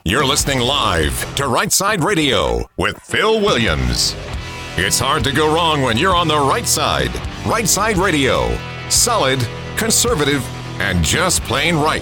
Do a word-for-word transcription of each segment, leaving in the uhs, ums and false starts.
You're listening live to Right Side Radio with Phil Williams. It's hard to go wrong when you're on the right side. Right Side Radio. Solid, conservative, and just plain right.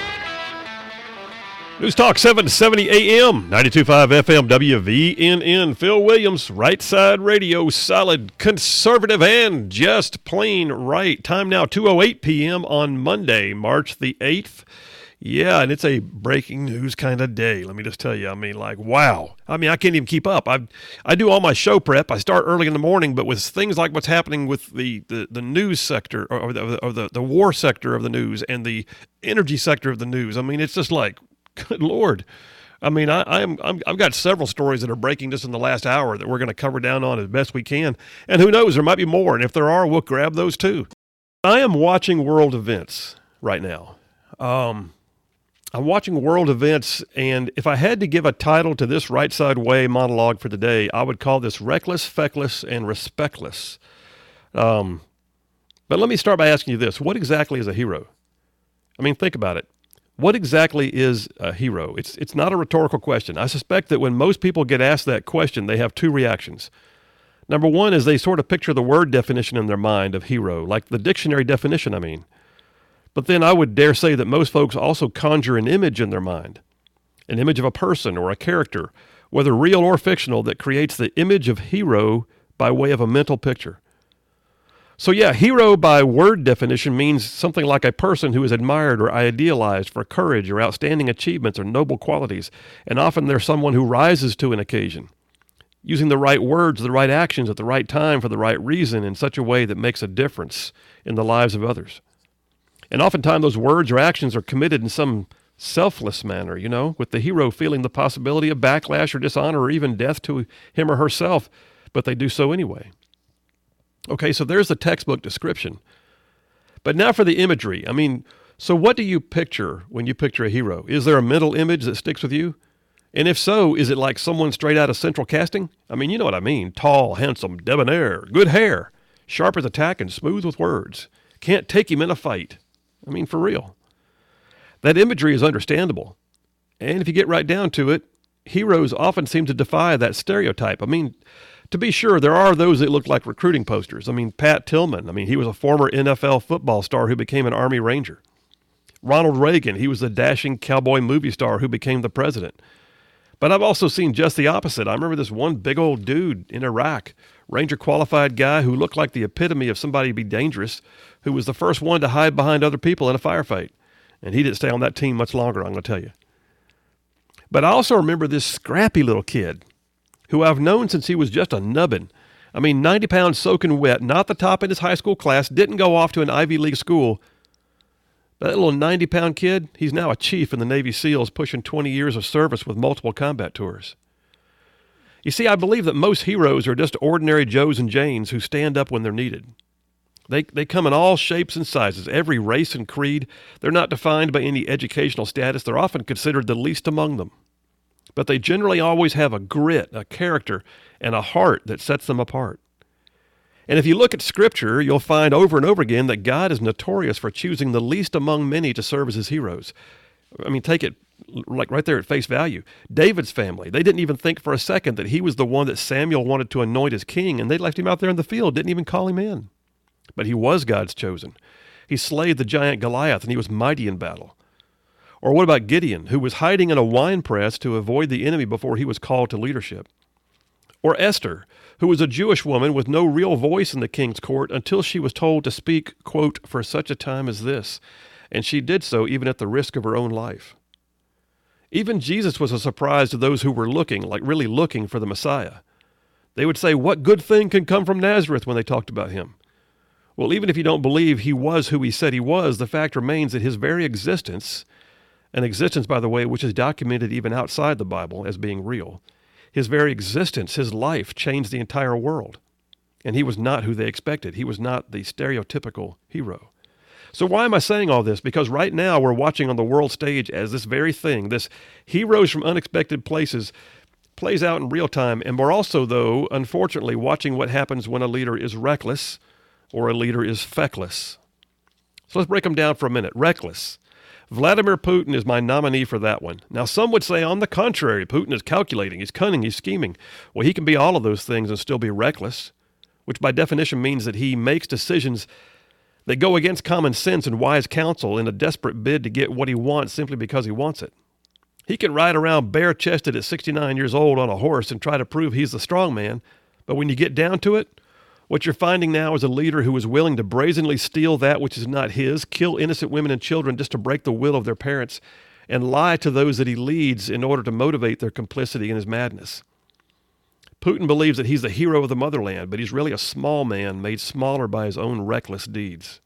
News Talk seven seventy A M, ninety-two point five F M, W V N N. Phil Williams, Right Side Radio, solid, conservative, and just plain right. Time now, two oh eight P M on Monday, March the eighth. Yeah, and it's a breaking news kind of day, let me just tell you. I mean, like, wow. I mean, I can't even keep up. I I do all my show prep. I start early in the morning, but with things like what's happening with the, the, the news sector, or, the, or the, the war sector of the news, and the energy sector of the news, I mean, it's just like, good Lord. I mean, I, I'm, I'm, I've got several stories that are breaking just in the last hour that we're going to cover down on as best we can. And who knows, there might be more. And if there are, we'll grab those too. I am watching world events right now. Um, I'm watching world events, and if I had to give a title to this Right Side Way monologue for today, I would call this Reckless, Feckless, and Respectless. Um, but let me start by asking you this. What exactly is a hero? I mean, think about it. What exactly is a hero? It's it's not a rhetorical question. I suspect that when most people get asked that question, they have two reactions. Number one is they sort of picture the word definition in their mind of hero, like the dictionary definition, I mean. But then I would dare say that most folks also conjure an image in their mind, an image of a person or a character, whether real or fictional, that creates the image of hero by way of a mental picture. So yeah, hero by word definition means something like a person who is admired or idealized for courage or outstanding achievements or noble qualities, and often they're someone who rises to an occasion, using the right words, the right actions at the right time for the right reason in such a way that makes a difference in the lives of others. And oftentimes those words or actions are committed in some selfless manner, you know, with the hero feeling the possibility of backlash or dishonor or even death to him or herself, but they do so anyway. Okay, so there's the textbook description. But now for the imagery. I mean, so what do you picture when you picture a hero? Is there a mental image that sticks with you? And if so, is it like someone straight out of Central Casting? I mean, you know what I mean. Tall, handsome, debonair, good hair, sharp as a tack and smooth with words. Can't take him in a fight. I mean, for real. That imagery is understandable. And if you get right down to it, heroes often seem to defy that stereotype. I mean, to be sure, there are those that look like recruiting posters. I mean, Pat Tillman, I mean, he was a former N F L football star who became an Army Ranger. Ronald Reagan, he was the dashing cowboy movie star who became the president. But I've also seen just the opposite. I remember this one big old dude in Iraq, Ranger qualified guy who looked like the epitome of somebody to be dangerous, who was the first one to hide behind other people in a firefight. And he didn't stay on that team much longer, I'm going to tell you. But I also remember this scrappy little kid who I've known since he was just a nubbin. I mean, ninety pounds soaking wet, not the top in his high school class, didn't go off to an Ivy League school. That little ninety-pound kid, he's now a chief in the Navy SEALs, pushing twenty years of service with multiple combat tours. You see, I believe that most heroes are just ordinary Joes and Janes who stand up when they're needed. They they come in all shapes and sizes, every race and creed. They're not defined by any educational status. They're often considered the least among them. But they generally always have a grit, a character, and a heart that sets them apart. And if you look at Scripture, you'll find over and over again that God is notorious for choosing the least among many to serve as his heroes. I mean, take it like right there at face value. David's family, they didn't even think for a second that he was the one that Samuel wanted to anoint as king, and they left him out there in the field, didn't even call him in. But he was God's chosen. He slayed the giant Goliath, and he was mighty in battle. Or what about Gideon, who was hiding in a wine press to avoid the enemy before he was called to leadership? Or Esther, who was a Jewish woman with no real voice in the king's court until she was told to speak, quote, for such a time as this, and she did so even at the risk of her own life. Even Jesus was a surprise to those who were looking, like really looking for the Messiah. They would say, what good thing can come from Nazareth when they talked about him? Well, even if you don't believe he was who he said he was, the fact remains that his very existence, an existence, by the way, which is documented even outside the Bible as being real, his very existence, his life, changed the entire world. And he was not who they expected. He was not the stereotypical hero. So why am I saying all this? Because right now we're watching on the world stage as this very thing, this heroes from unexpected places, plays out in real time. And we're also, though, unfortunately, watching what happens when a leader is reckless or a leader is feckless. So let's break them down for a minute. Reckless. Vladimir Putin is my nominee for that one. Now, some would say, on the contrary, Putin is calculating, he's cunning, he's scheming. Well, he can be all of those things and still be reckless, which by definition means that he makes decisions that go against common sense and wise counsel in a desperate bid to get what he wants simply because he wants it. He can ride around bare-chested at sixty-nine years old on a horse and try to prove he's the strong man, but when you get down to it, what you're finding now is a leader who is willing to brazenly steal that which is not his, kill innocent women and children just to break the will of their parents, and lie to those that he leads in order to motivate their complicity in his madness. Putin believes that he's the hero of the motherland, but he's really a small man made smaller by his own reckless deeds.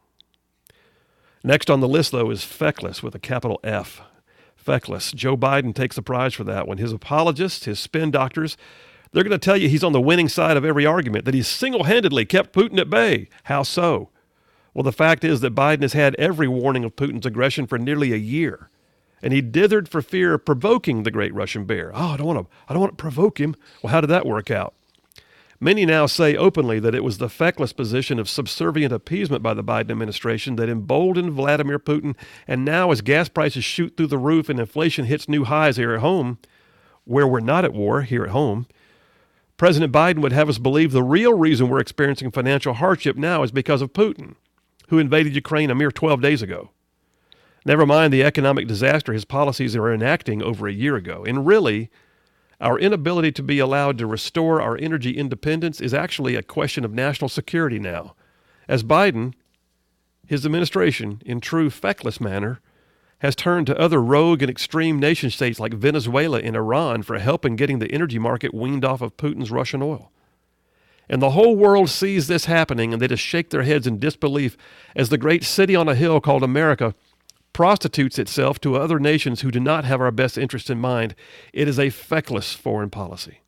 Next on the list, though, is feckless with a capital F. Feckless. Joe Biden takes the prize for that one. His apologists, his spin doctors, they're going to tell you he's on the winning side of every argument, that he's single-handedly kept Putin at bay. How so? Well, the fact is that Biden has had every warning of Putin's aggression for nearly a year, and he dithered for fear of provoking the great Russian bear. Oh, I don't want to, I don't want to provoke him. Well, how did that work out? Many now say openly that it was the feckless position of subservient appeasement by the Biden administration that emboldened Vladimir Putin, and now as gas prices shoot through the roof and inflation hits new highs here at home, where we're not at war here at home, President Biden would have us believe the real reason we're experiencing financial hardship now is because of Putin, who invaded Ukraine a mere twelve days ago. Never mind the economic disaster his policies are enacting over a year ago. And really, our inability to be allowed to restore our energy independence is actually a question of national security now, as Biden, his administration, in true feckless manner, has turned to other rogue and extreme nation states like Venezuela and Iran for help in getting the energy market weaned off of Putin's Russian oil. And the whole world sees this happening, and they just shake their heads in disbelief as the great city on a hill called America prostitutes itself to other nations who do not have our best interest in mind. It is a feckless foreign policy.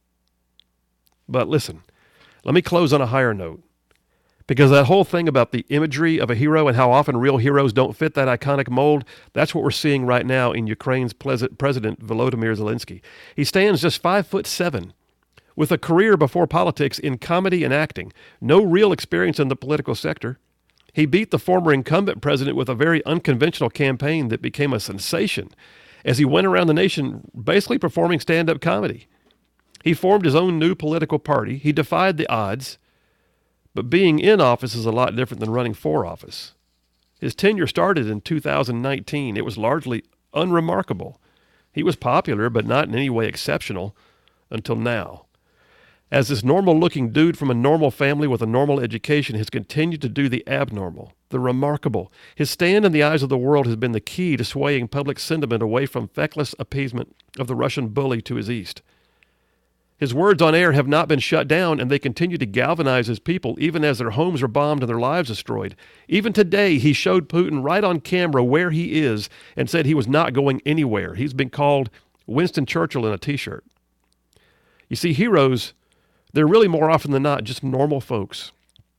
But listen, let me close on a higher note. Because that whole thing about the imagery of a hero and how often real heroes don't fit that iconic mold, that's what we're seeing right now in Ukraine's President Volodymyr Zelensky. He stands just five foot seven, with a career before politics in comedy and acting, no real experience in the political sector. He beat the former incumbent president with a very unconventional campaign that became a sensation as he went around the nation basically performing stand-up comedy. He formed his own new political party. He defied the odds. But being in office is a lot different than running for office. His tenure started in two thousand nineteen. It was largely unremarkable. He was popular, but not in any way exceptional until now. As this normal-looking dude from a normal family with a normal education has continued to do the abnormal, the remarkable. His stand in the eyes of the world has been the key to swaying public sentiment away from feckless appeasement of the Russian bully to his east. His words on air have not been shut down, and they continue to galvanize his people even as their homes are bombed and their lives destroyed. Even today, he showed Putin right on camera where he is and said he was not going anywhere. He's been called Winston Churchill in a T-shirt. You see, heroes, they're really more often than not just normal folks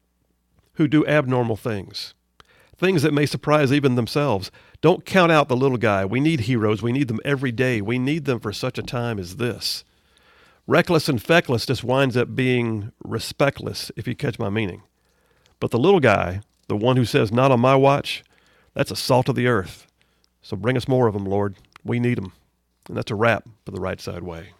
who do abnormal things, things that may surprise even themselves. Don't count out the little guy. We need heroes. We need them every day. We need them for such a time as this. Reckless and feckless just winds up being respectless, if you catch my meaning. But the little guy, the one who says, not on my watch, that's a salt of the earth. So bring us more of them, Lord. We need them. And that's a wrap for the Right Side Way.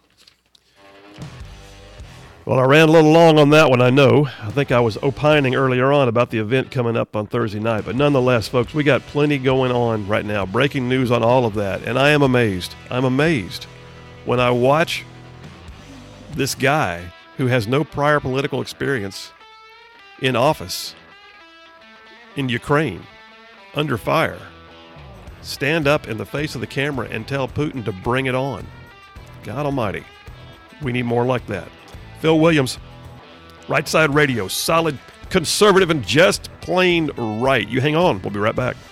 Well, I ran a little long on that one, I know. I think I was opining earlier on about the event coming up on Thursday night. But nonetheless, folks, we got plenty going on right now. Breaking news on all of that. And I am amazed. I'm amazed when I watch this guy who has no prior political experience in office in Ukraine, under fire, stand up in the face of the camera and tell Putin to bring it on. God almighty. We need more like that. Phil Williams, Right Side Radio, solid, conservative, and just plain right. You hang on. We'll be right back.